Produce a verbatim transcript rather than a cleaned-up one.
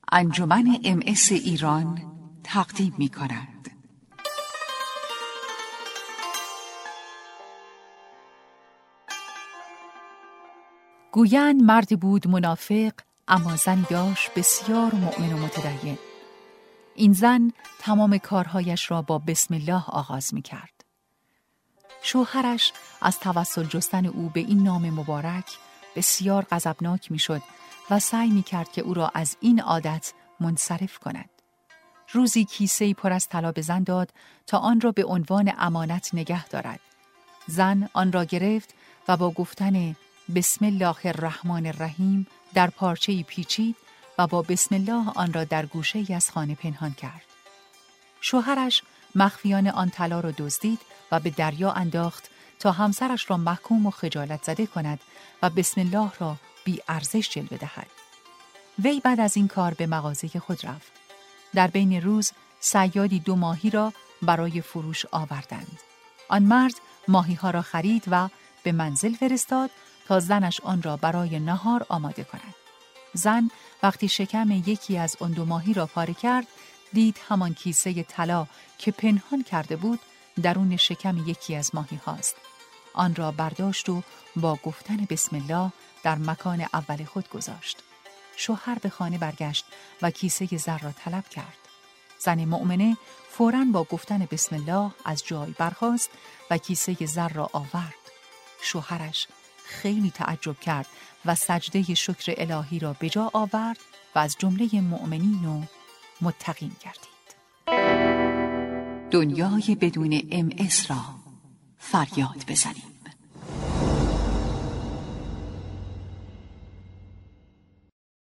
انجمن ام اس ایران تقدیم می کند. گویند مردی بود منافق، اما زنی داشت بسیار مؤمن و متدین. این زن تمام کارهایش را با بسم الله آغاز می کرد. شوهرش از توسل جستن او به این نام مبارک بسیار غضبناک می شد و سعی می کرد که او را از این عادت منصرف کند. روزی کیسه‌ای پر از طلا به زن داد تا آن را به عنوان امانت نگه دارد. زن آن را گرفت و با گفتن بسم الله الرحمن الرحیم در پارچه‌ای پیچید و با بسم الله آن را در گوشه‌ای از خانه پنهان کرد. شوهرش مخفیانه آن طلا را دزدید و به دریا انداخت تا همسرش را محکوم و خجالت زده کند و بسم الله را بی ارزش جلوه دهد. وی بعد از این کار به مغازه خود رفت. در بین روز صیادی دو ماهی را برای فروش آوردند. آن مرد ماهی ها را خرید و به منزل فرستاد تا زنش آن را برای نهار آماده کند. زن وقتی شکم یکی از آن دو ماهی را پاره کرد، دید همان کیسه طلا که پنهان کرده بود درون شکم یکی از ماهی هاست. آن را برداشت و با گفتن بسم الله در مکان اول خود گذاشت. شوهر به خانه برگشت و کیسه زر را طلب کرد. زن مؤمنه فوراً با گفتن بسم الله از جای برخاست و کیسه زر را آورد. شوهرش خیلی تعجب کرد و سجده شکر الهی را به جا آورد و از جمله مؤمنین و متقین گردید. دنیای بدون ام اس را فریاد بزنید.